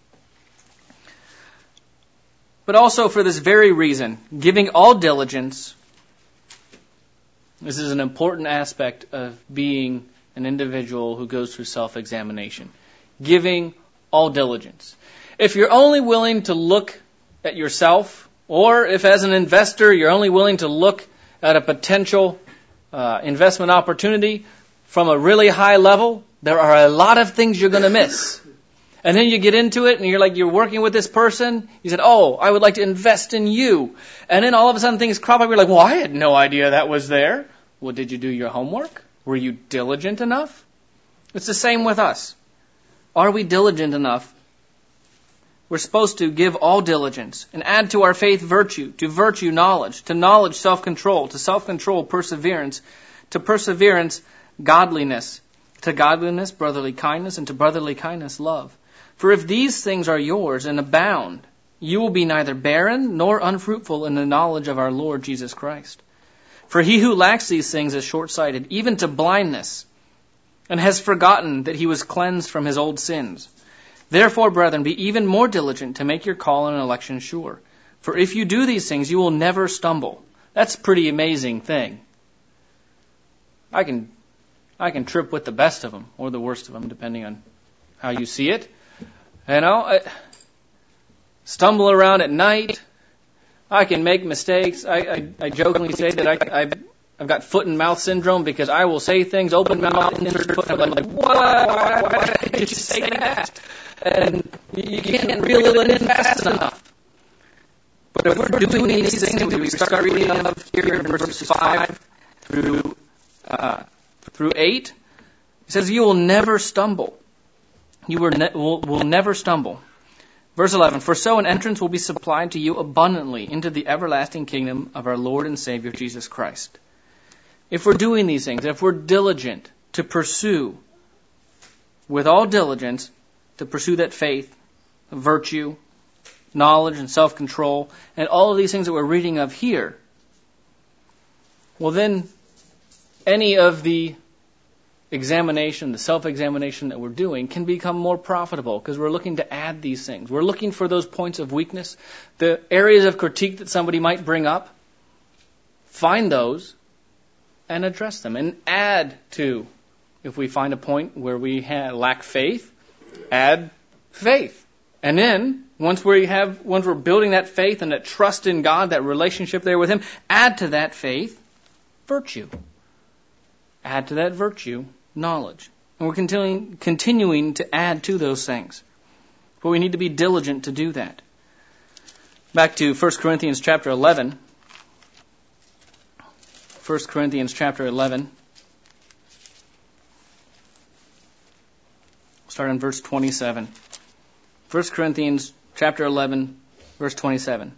But also for this very reason, giving all diligence. This is an important aspect of being an individual who goes through self-examination. Giving all diligence. If you're only willing to look at yourself, or if as an investor you're only willing to look at a potential investment opportunity from a really high level, there are a lot of things you're going to miss. And then you get into it and you're working with this person. You said, oh, I would like to invest in you. And then all of a sudden things crop up. You're like, well, I had no idea that was there. Well, did you do your homework? Were you diligent enough? It's the same with us. Are we diligent enough? We're supposed to give all diligence and add to our faith virtue, to virtue knowledge, to knowledge self-control, to self-control perseverance, to perseverance godliness, to godliness brotherly kindness, and to brotherly kindness love. For if these things are yours and abound, you will be neither barren nor unfruitful in the knowledge of our Lord Jesus Christ. For he who lacks these things is short-sighted, even to blindness, and has forgotten that he was cleansed from his old sins. Therefore, brethren, be even more diligent to make your call and election sure. For if you do these things, you will never stumble. That's a pretty amazing thing. I can trip with the best of them or the worst of them, depending on how you see it. I stumble around at night. I can make mistakes. I jokingly say that I've got foot and mouth syndrome because I will say things, open mouth, insert foot, and I'm like, why did you say that? And you can't reel it in fast enough. But if we're doing these things, we start reading here in verses 5 through 8, it says, you will never stumble. You will never stumble. Verse 11, for so an entrance will be supplied to you abundantly into the everlasting kingdom of our Lord and Savior Jesus Christ. If we're doing these things, if we're diligent to pursue, with all diligence, to pursue that faith, virtue, knowledge, and self-control, and all of these things that we're reading of here, well then, any of the examination, the self-examination that we're doing can become more profitable because we're looking to add these things. We're looking for those points of weakness, the areas of critique that somebody might bring up, find those and address them and add to. If we find a point where we lack faith, add faith. And then, once we're building that faith and that trust in God, that relationship there with Him, add to that faith virtue. Add to that virtue knowledge. And we're continuing to add to those things. But we need to be diligent to do that. Back to 1 Corinthians chapter 11. 1 Corinthians chapter 11. Start in verse 27. 1 Corinthians chapter 11, verse 27.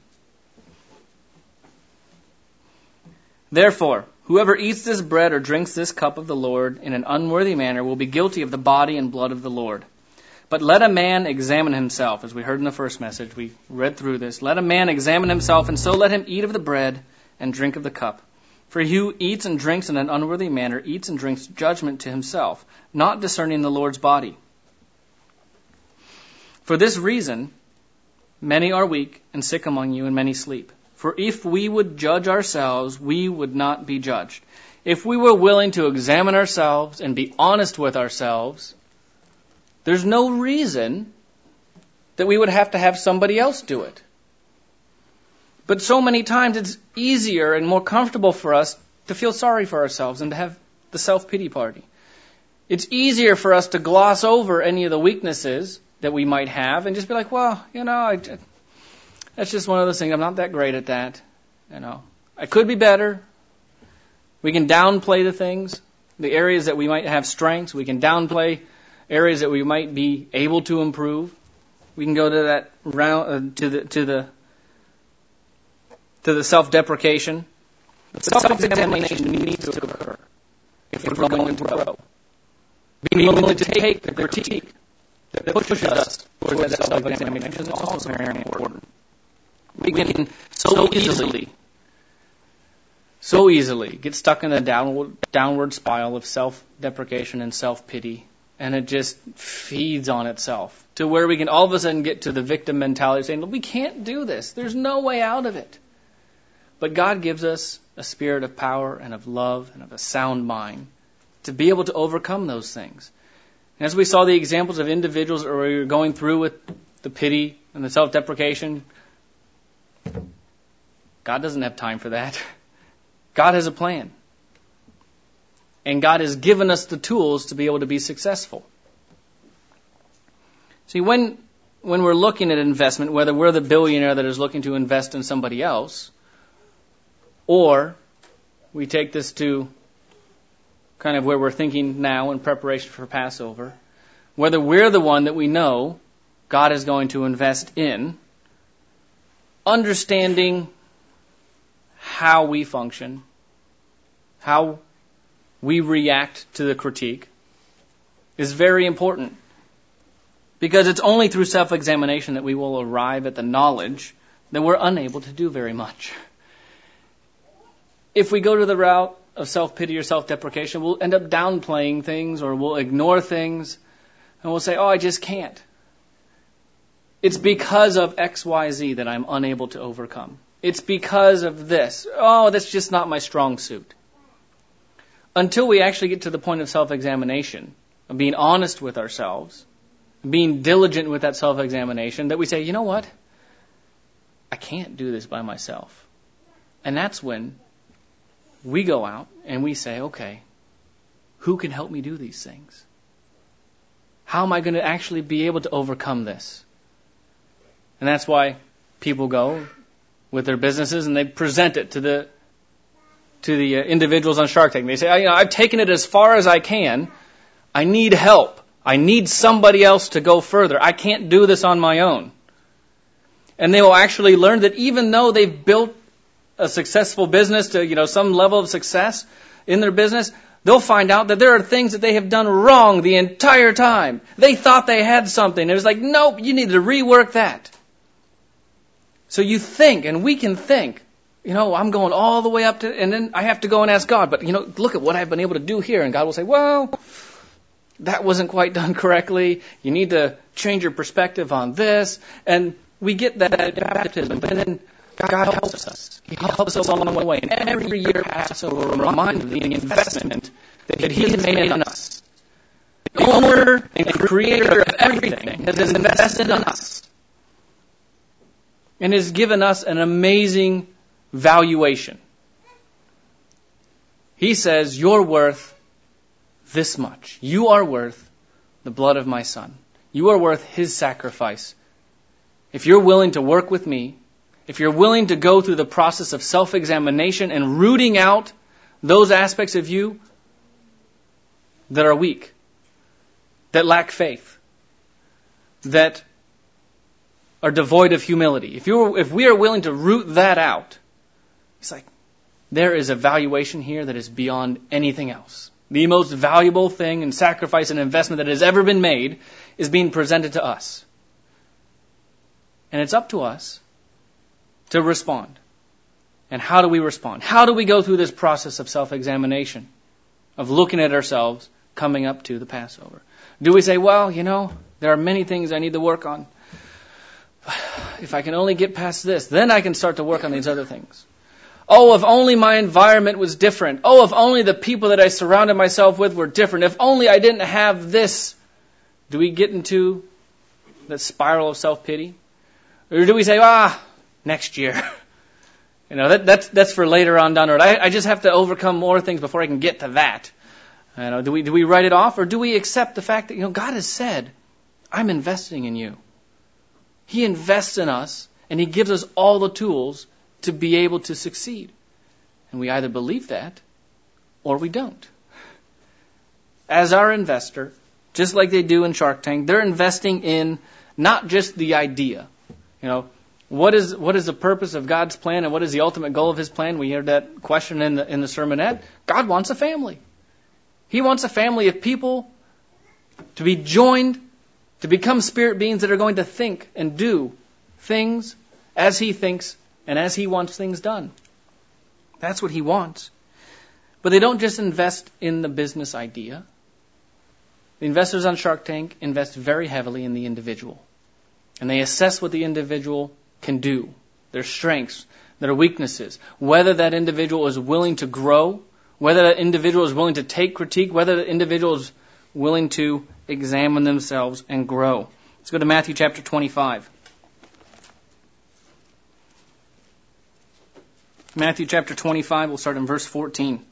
Therefore, whoever eats this bread or drinks this cup of the Lord in an unworthy manner will be guilty of the body and blood of the Lord. But let a man examine himself, as we heard in the first message. We read through this. Let a man examine himself, and so let him eat of the bread and drink of the cup. For he who eats and drinks in an unworthy manner eats and drinks judgment to himself, not discerning the Lord's body. For this reason, many are weak and sick among you, and many sleep. For if we would judge ourselves, we would not be judged. If we were willing to examine ourselves and be honest with ourselves, there's no reason that we would have to have somebody else do it. But so many times it's easier and more comfortable for us to feel sorry for ourselves and to have the self-pity party. It's easier for us to gloss over any of the weaknesses that we might have and just be like, well, that's just one of those things. I'm not that great at that. I could be better. We can downplay the things, the areas that we might have strengths. We can downplay areas that we might be able to improve. We can go to that round to the self-deprecation. Self-examination needs to occur if we're going to grow. Being willing to take the critique that pushes us towards that self-examination is also very important. We can so easily get stuck in a downward spiral of self-deprecation and self-pity, and it just feeds on itself to where we can all of a sudden get to the victim mentality saying, we can't do this. There's no way out of it. But God gives us a spirit of power and of love and of a sound mind to be able to overcome those things. And as we saw the examples of individuals that were going through with the pity and the self-deprecation, God doesn't have time for that. God has a plan. And God has given us the tools to be able to be successful. See, when we're looking at investment, whether we're the billionaire that is looking to invest in somebody else, or we take this to kind of where we're thinking now in preparation for Passover, whether we're the one that we know God is going to invest in, understanding how we function, how we react to the critique, is very important. Because it's only through self-examination that we will arrive at the knowledge that we're unable to do very much. If we go to the route of self-pity or self-deprecation, we'll end up downplaying things, or we'll ignore things, and we'll say, I just can't. It's because of X, Y, Z that I'm unable to overcome. It's because of this. That's just not my strong suit. Until we actually get to the point of self-examination, of being honest with ourselves, being diligent with that self-examination, that we say, you know what? I can't do this by myself. And that's when we go out and we say, okay, who can help me do these things? How am I going to actually be able to overcome this? And that's why people go with their businesses and they present it to the individuals on Shark Tank. They say, I've taken it as far as I can. I need help. I need somebody else to go further. I can't do this on my own. And they will actually learn that even though they've built a successful business to, some level of success in their business, they'll find out that there are things that they have done wrong the entire time. They thought they had something. It was like, nope, you need to rework that. So you think, and we can think, I'm going all the way up to, and then I have to go and ask God, but look at what I've been able to do here. And God will say, well, that wasn't quite done correctly. You need to change your perspective on this. And we get that at baptism, but then God helps us. He helps us along the way. And every year Passover, we're reminded of the investment that He has made in us. The owner and creator of everything has invested in us. And has given us an amazing valuation. He says, you're worth this much. You are worth the blood of my son. You are worth his sacrifice. If you're willing to work with me, if you're willing to go through the process of self-examination and rooting out those aspects of you that are weak, that lack faith, that are devoid of humility, if we are willing to root that out, it's like there is a valuation here that is beyond anything else. The most valuable thing and sacrifice and investment that has ever been made is being presented to us. And it's up to us to respond. And how do we respond? How do we go through this process of self-examination, of looking at ourselves coming up to the Passover? Do we say, well, there are many things I need to work on. If I can only get past this, then I can start to work on these other things. Oh, if only my environment was different. Oh, if only the people that I surrounded myself with were different. If only I didn't have this. Do we get into the spiral of self-pity? Or do we say, next year? That's for later on down the road. I just have to overcome more things before I can get to that. Do we write it off, or do we accept the fact that God has said, I'm investing in you. He invests in us, and He gives us all the tools to be able to succeed. And we either believe that, or we don't. As our investor, just like they do in Shark Tank, they're investing in not just the idea. What is the purpose of God's plan, and what is the ultimate goal of His plan? We heard that question in the sermonette. God wants a family. He wants a family of people to be joined, to become spirit beings that are going to think and do things as He thinks and as He wants things done. That's what He wants. But they don't just invest in the business idea. The investors on Shark Tank invest very heavily in the individual. And they assess what the individual can do, their strengths, their weaknesses, whether that individual is willing to grow, whether that individual is willing to take critique, whether the individual is willing to examine themselves and grow. Let's go to Matthew chapter 25. Matthew chapter 25, we'll start in verse 14.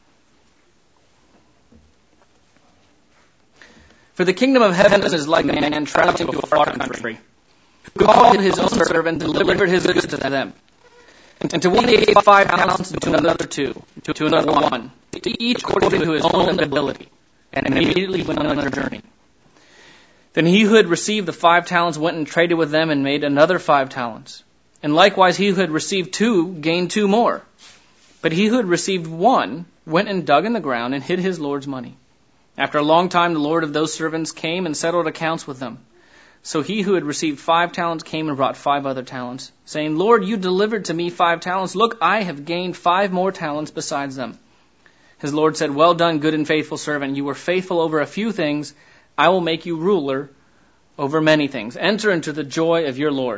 For the kingdom of heaven is like a man traveling to a far country, who called his own servant and delivered his goods to them. And to one he gave 5 talents, and to another 2, to another 1, to each according to his own ability, and immediately went on their journey. Then he who had received the 5 talents went and traded with them and made another 5 talents. And likewise he who had received 2 gained 2 more. But he who had received 1 went and dug in the ground and hid his Lord's money. After a long time the Lord of those servants came and settled accounts with them. So he who had received 5 talents came and brought 5 other talents, saying, Lord, you delivered to me 5 talents. Look, I have gained 5 more talents besides them. His Lord said, well done, good and faithful servant. You were faithful over a few things. I will make you ruler over many things. Enter into the joy of your Lord.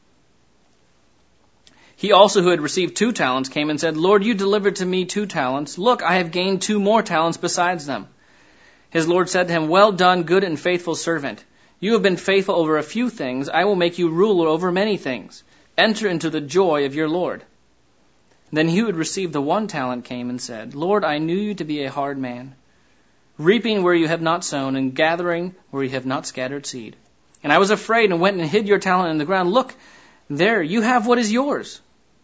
He also who had received 2 talents came and said, Lord, you delivered to me 2 talents. Look, I have gained 2 more talents besides them. His Lord said to him, well done, good and faithful servant. You have been faithful over a few things. I will make you ruler over many things. Enter into the joy of your Lord. Then he who had received the 1 talent came and said, Lord, I knew you to be a hard man, reaping where you have not sown and gathering where you have not scattered seed. And I was afraid and went and hid your talent in the ground. Look, there you have what is yours.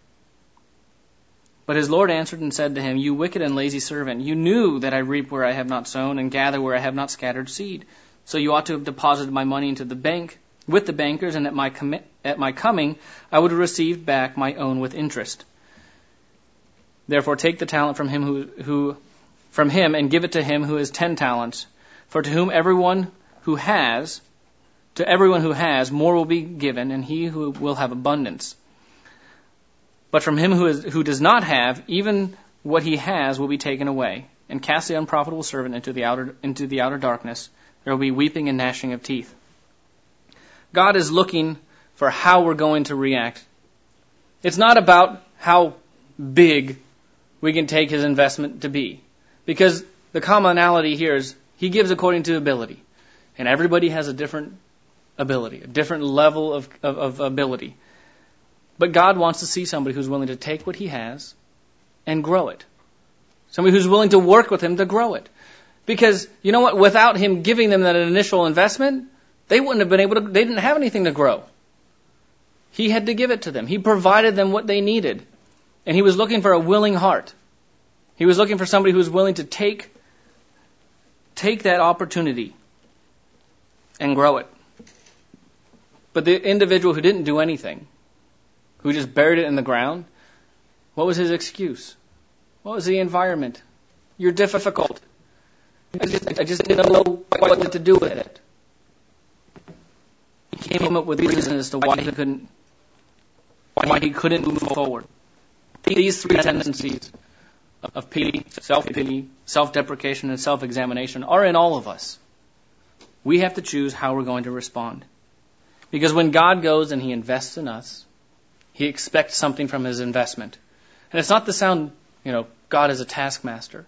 But his Lord answered and said to him, you wicked and lazy servant, you knew that I reap where I have not sown and gather where I have not scattered seed. So you ought to have deposited my money into the bank with the bankers, and at my coming I would have received back my own with interest. Therefore take the talent from him and give it to him who has 10 talents. For to everyone who has, more will be given, and he who will have abundance. But from him who does not have, even what he has will be taken away. And cast the unprofitable servant into the outer darkness. There will be weeping and gnashing of teeth. God is looking for how we're going to react. It's not about how big we can take his investment to be. Because the commonality here is he gives according to ability. And everybody has a different ability, a different level of ability. But God wants to see somebody who's willing to take what he has and grow it. Somebody who's willing to work with him to grow it. Because, you know what? Without him giving them that initial investment, they wouldn't have been able to, they didn't have anything to grow. He had to give it to them. He provided them what they needed. And he was looking for a willing heart. He was looking for somebody who was willing to take that opportunity and grow it. But the individual who didn't do anything, who just buried it in the ground, what was his excuse? What was the environment? You're difficult. I just didn't know quite what to do with it. He came up with reasons as to why he couldn't move forward. These three tendencies of pity, self-deprecation, and self-examination are in all of us. We have to choose how we're going to respond. Because when God goes and he invests in us, he expects something from his investment. And it's not to sound, God is a taskmaster.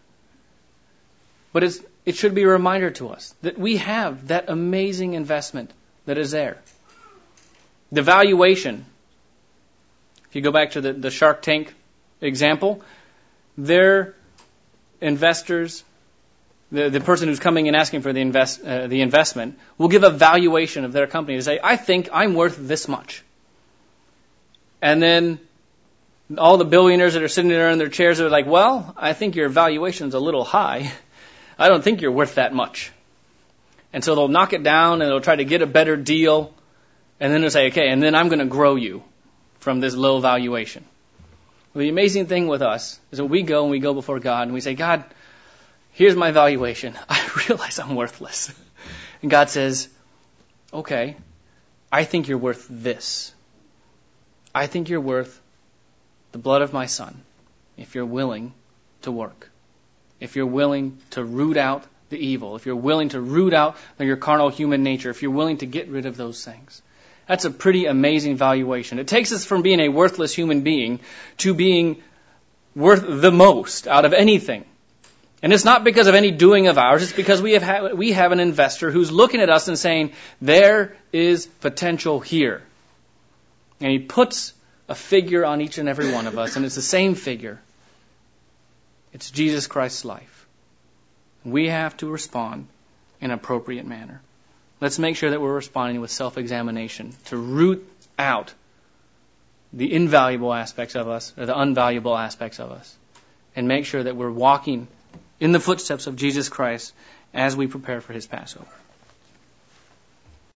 But it should be a reminder to us that we have that amazing investment that is there. The valuation, if you go back to the Shark Tank example, their investors, the person who's coming and asking for the investment, will give a valuation of their company to say, I think I'm worth this much. And then all the billionaires that are sitting there in their chairs are like, well, I think your valuation's a little high. I don't think you're worth that much. And so they'll knock it down and they'll try to get a better deal. And then they'll say, okay, and then I'm going to grow you from this low valuation. Well, the amazing thing with us is that we go before God and we say, God, here's my valuation. I realize I'm worthless. And God says, okay, I think you're worth this. I think you're worth the blood of my son if you're willing to work. If you're willing to root out the evil, if you're willing to root out your carnal human nature, if you're willing to get rid of those things. That's a pretty amazing valuation. It takes us from being a worthless human being to being worth the most out of anything. And it's not because of any doing of ours, it's because we have an investor who's looking at us and saying, there is potential here. And he puts a figure on each and every one of us, and it's the same figure. It's Jesus Christ's life. We have to respond in an appropriate manner. Let's make sure that we're responding with self-examination to root out the invaluable aspects of us or the unvaluable aspects of us and make sure that we're walking in the footsteps of Jesus Christ as we prepare for his Passover.